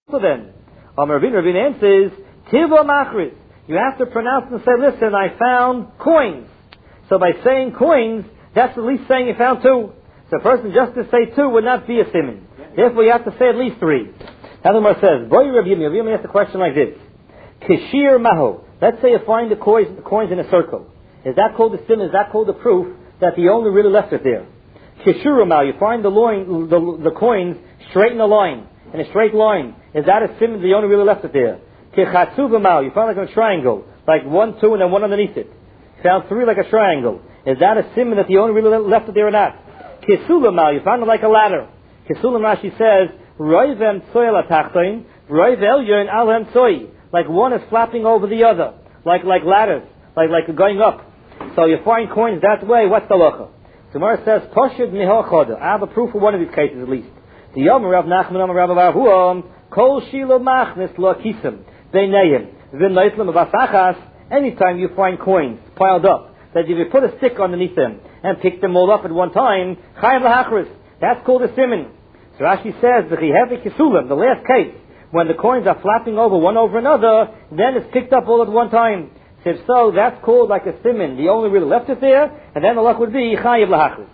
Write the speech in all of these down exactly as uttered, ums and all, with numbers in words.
So then, um, Rabin Rabin answers, Tiva Machris. You have to pronounce and say, listen, I found coins. So by saying coins, that's at least saying you found two. So a person just to say two would not be a siman. Therefore you have to say at least three. Now the Gemara says, Boy Rabbi Yirmiyah, Rabbi Yirmiyah asks a question like this. Kishir Maho. Let's say you find the coins, the coins in a circle. Is that called a siman? Is that called a proof that the owner really left it there? Kishir Maho. You find the, loin, the, the coins straight in a line. In a straight line. Is that a siman? The owner really left it there. Kichatsuvamal. You find like a triangle. Like one, two, and then one underneath it. You found three like a triangle. Is that a siman that the owner really left it there or not? Kisulamal. You found it like a ladder. Kisulam Rashi says, Roivem tsoy la tachtoin, Roiv elyon alhem tsoy. Like one is flapping over the other. Like like ladders. Like like going up. So you find coins that way. What's the locha? Gemara says, Poshid miho choda. I have a proof for one of these cases at least. The Yom Rav Nachman Am Rav Avuam Kol Shilo Machnis Lo Kisim Beinayim V'Noitlam Avasachas. Anytime you find coins piled up, that if you put a stick underneath them and pick them all up at one time, Chayav Lahachris. That's called a siman. So Rashi says the Chihevi Kisulam, the last case, when the coins are flapping over one over another, then it's picked up all at one time. So if so, that's called like a siman. The owner really left it there, and then the luck would be Chayav Lahachris.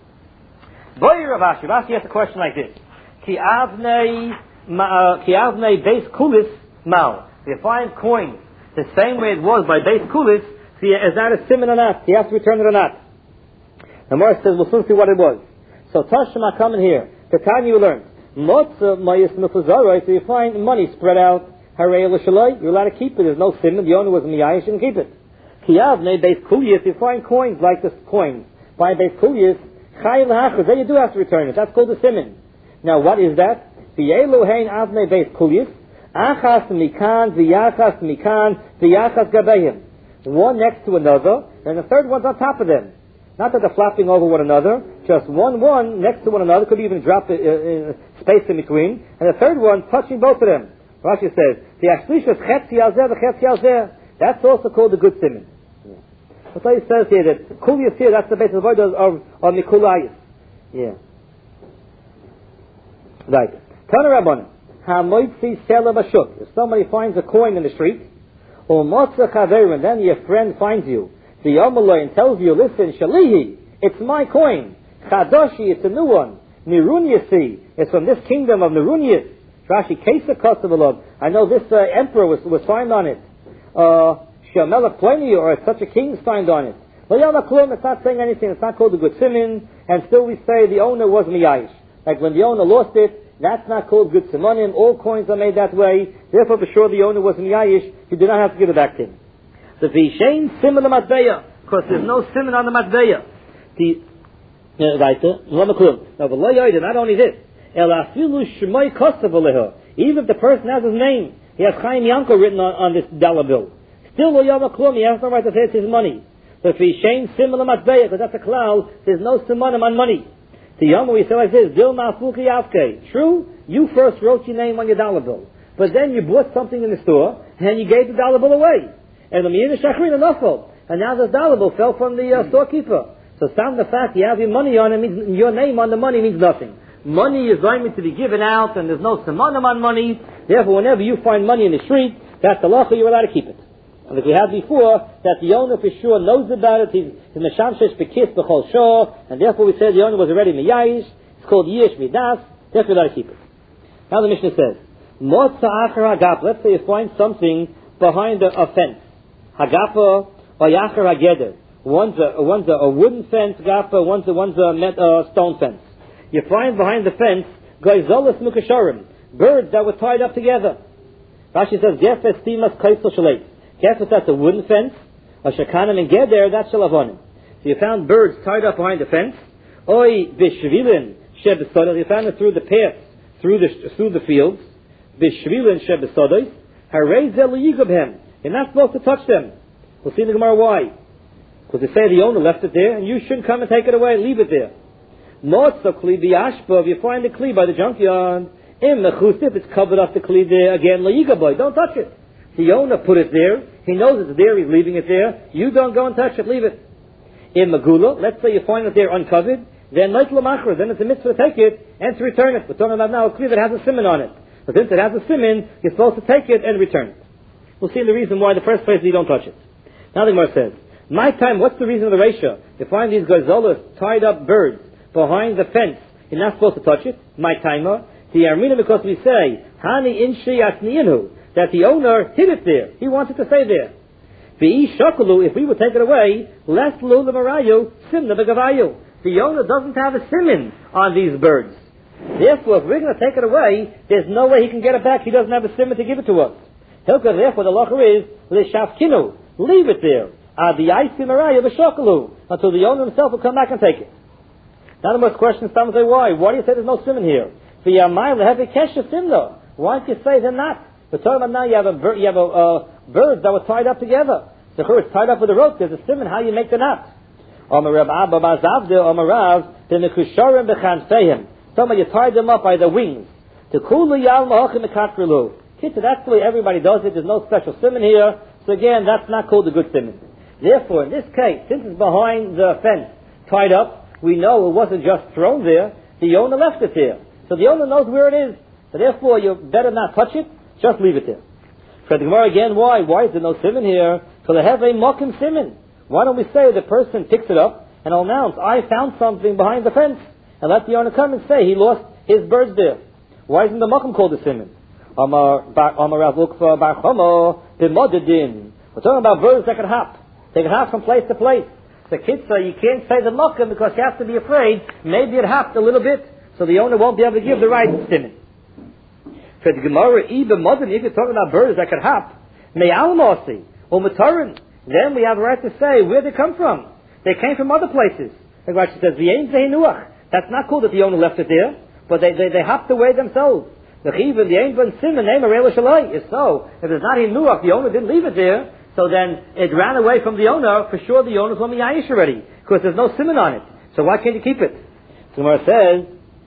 Boy Rav Ashi, Rashi has a question like this. Ki avnei beis kulis mal. You find coins the same way it was by beis kulis. See, is that a siman or not? He has to return it or not? The Gemara says, we'll soon see what it was. So Tashma coming here. The time you learned. Motza mayis mufuzaroi. So you find money spread out. Harei l'shaloi. You're allowed to keep it. There's no siman. The owner was miyai. You shouldn't keep it. Ki avnei beis kulis. You find coins like this coins by beis kulis. Chayav l'hachas. Then you do have to return it. That's called a siman. Now, what is that? V'yeluhein avnei beis kulis, achas mikan, v'yachas mikan, v'yachas gabehim. One next to another, and the third one's on top of them. Not that they're flapping over one another, just one one next to one another, could even drop uh, uh, space in between, and the third one touching both of them. Rashi says, v'yashlishas chetzi al zeh v'chetzi al zeh. That's also called the good siman. That's why he says here that kulis here, that's the basis of of, of Nikulayis. Yeah. Right. Tana Rabbanan. Hamoitzi sela bashuk. If somebody finds a coin in the street, or motza chaverim, then your friend finds you, the yomaloi, and tells you, listen, shalihi, it's my coin. Chadoshi, it's a new one. Nirunyasi, it's from this kingdom of Nirunyas. Rashi, Kesa Kosovolov. I know this uh, emperor was, was signed on it. Uh, Shamelach Pliny, or such a king signed on it. It's not saying anything. It's not called a good siman, and still we say the owner was miyayish. Like when the owner lost it, that's not called good simonim. All coins are made that way. Therefore, for sure, the owner was miyayish. He did not have to give it back to him. The vishain simon the matbeya, because there's no simon on the matbeya. The right, now the loyoid, not only this, el afilu shmoi kosav aleha. Even if the person has his name, he has Chaim Yanko written on, on this dollar bill. Still lo yama klum. He has no right to say it's his money. The vishain simon the matbeya, because that's a cloud. There's no simonim on money. The Yom, we say like this, Dilma Fuki Avke. True, you first wrote your name on your dollar bill. But then you bought something in the store, and you gave the dollar bill away. And the Miyina Shachrin Anafel. And now this dollar bill fell from the uh, storekeeper. So some the fact you have your money on it means, your name on the money means nothing. Money is going to be given out, and there's no simonim on money. Therefore, whenever you find money in the street, that's the law, you're allowed to keep it. And like we had before, that the owner for sure knows about it, he's meshamshesh bekis b'chol shor, and therefore we said the owner was already miyayish. It's called yish midas. Therefore, we let it keep it. Now the Mishnah says, motza achar hagap. Let's say you find something behind a, a fence, hagapa or yachar hageder. One's a one's a, a wooden fence, gapa. One's a one's a met, uh, stone fence. You find behind the fence gaizolas mukasharim, birds that were tied up together. Rashi says, gefes timas kaisel shalei. Guess if that's a wooden fence, a shakanim and geder, that's shalavonim. So you found birds tied up behind the fence. Oi bishvilin shebesodos. You found it through the paths, through the through the fields. Bishvilin shebesodos. Harei zel yigabhem. You're not supposed to touch them. We'll see in the Gemara why. Because they say the owner left it there, and you shouldn't come and take it away. Leave it there. Motza kli biashpa. If you find the kli by the junkyard, im mechusif, it's covered up the kli there again. Layigaboy. Don't touch it. The owner put it there. He knows it's there. He's leaving it there. You don't go and touch it. Leave it. In Magula, let's say you find it there uncovered. Then like Lamachra, then it's a mitzvah to take it and to return it. We're talking about now a kli that has a siman on it. But since it has a simin, you're supposed to take it and return it. We'll see the reason why in the first place you don't touch it. Now the Gemara says, my time, what's the reason of the ratio? You find these gazolas tied up birds behind the fence. You're not supposed to touch it. My timer. The Armina, because we say, Hani inshi asniinu, that the owner hid it there. He wants it to stay there. V'i shakulu, if we would take it away, less lu lemarayu, simna begavayu. The owner doesn't have a simin on these birds. Therefore, if we're going to take it away, there's no way he can get it back. He doesn't have a simin to give it to us. Hilka, therefore, the locher is, l'shafkinu, leave it there. Adiyai simarayu v'shakalu, until the owner himself will come back and take it. Now the most questions come and say, why? Why do you say there's no simin here? V'yamayim lehevi kesha simna. Why don't you say they're not? We're talking about now you have a bir- you have a uh, birds that were tied up together. The it's tied up with a rope. There's a simin how you make the knot. Omarav Abba Bazavde Omarav the Nekusharim Bechanfehim. Somebody you tied them up by the wings. The Kulu Yal Mahachim Mekatrilu. Kids, that's the way everybody does it. There's no special simin here. So again, that's not called a good simin. Therefore, in this case, since it's behind the fence, tied up, we know it wasn't just thrown there. The owner left it there. So the owner knows where it is. So therefore, you better not touch it. Just leave it there. For the Gemara again, why? Why is there no simin here? So they have a mokim simin. Why don't we say the person picks it up and announce, I found something behind the fence, and let the owner come and say he lost his birds there. Why isn't the mokim called a simin? Amar Rav Ukva Bar Chomo b'modedin. We're talking about birds that can hop. They can hop from place to place. The kids say you can't say the mokim because you have to be afraid maybe it hopped a little bit, so the owner won't be able to give the right simin. For the Gemara, even modern, if you're talking about birds that can hop, me'almosi or matarin, then we have a right to say where they come from. They came from other places. Like Rashi says, v'yein zehinuach. That's not cool that the owner left it there, but they they, they hopped away themselves. The chivin, the ein ben simen, name arela shalai is so. If it's not hinuach, the owner didn't leave it there, so then it ran away from the owner. For sure, the owner's on the yayish already because there's no simen on it. So why can't you keep it? So Gemara says,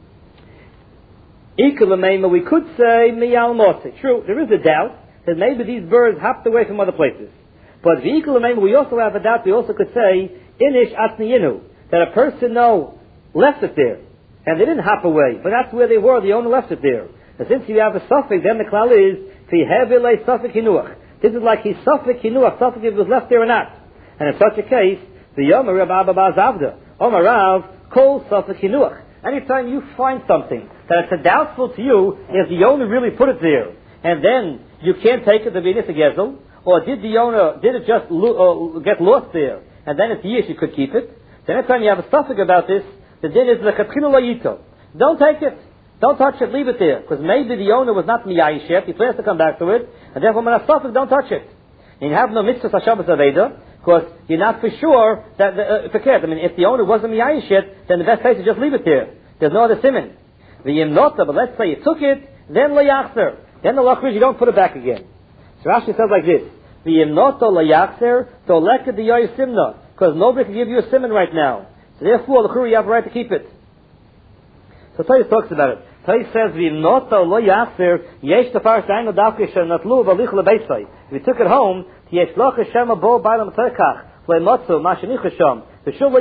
we could say miyal motzi. True, there is a doubt that maybe these birds hopped away from other places. But we also have a doubt. We also could say inish atniyinu, that a person no left it there and they didn't hop away, but that's where they were. The owner left it there. And since you have a suffix, then the klal is fihevile suffix hinuach. This is like his suffix hinuach. Suffix if it was left there or not. And in such a case, the yomer Reb Abba Bazavda Omarav calls suffix hinuach. Anytime you find something that it's doubtful to you, if the owner really put it there, and then you can't take it to be a gezel, or did the owner, did it just lo- uh, get lost there, and then it's years you could keep it, then anytime you have a suffix about this, the din is l'chatchila layito. Don't take it. Don't touch it. Leave it there. Because maybe the owner was not miyayish yet. He plans to come back to it, and therefore when a suffix, don't touch it. And you have no mitzvah hashabas aveda, because you're not for sure that the, uh, forget. I mean, if the owner wasn't miyayish yet, then the best place is just leave it there. There's no other simin. The yimnota, but let's say you took it, then layachzer. Then the lachrish, you don't put it back again. So Rashi says like this: the yimnota layachzer, to leked the yoy simna, because nobody can give you a simin right now. So therefore, the churu, you have a right to keep it. So Tais talks about it. Tais says the yimnota layachzer yesh tafar shayno davke shenatlu valich lebeisai. If you took it home, yesh lach shema bo ba'lam tekach lematzu mashenichasham. Then you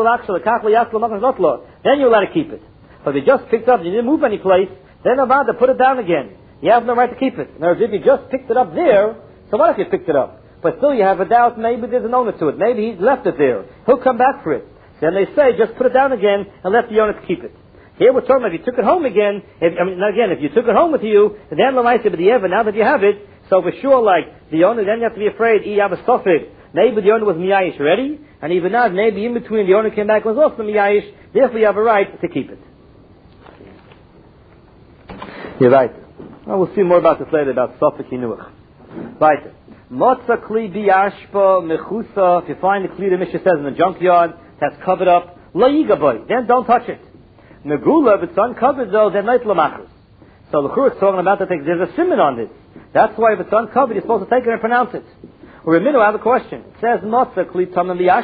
let it keep it. But if you just picked up, you didn't move any place, then about to put it down again. You have no right to keep it. Now, if you just picked it up there, so what if you picked it up? But still you have a doubt, maybe there's an owner to it. Maybe he left it there. He'll come back for it. Then they say, just put it down again and let the owner keep it. Here we're talking about if you took it home again, if, I mean, again, if you took it home with you, then the mice, but the ever, now that you have it, so for sure, like, the owner, then you have to be afraid, you have a suffix. Maybe the owner was miyayish already, and even not, maybe in between the owner came back and was also miyayish, therefore you have a right to keep it. You're right. Well, we'll see more about this later, about Sofik Yinuach. Right. Motza kli biyashpa mechusa, if you find the kli, the Mishnah says in the junkyard, that's covered up, la yigaboy, then don't touch it. Negula, if it's uncovered though, then night lamachus. So the Chur is talking about that there's a siman on this. That's why if it's uncovered, you're supposed to take it and pronounce it. Or Ramido, I have a question. It says, Motza kli tamim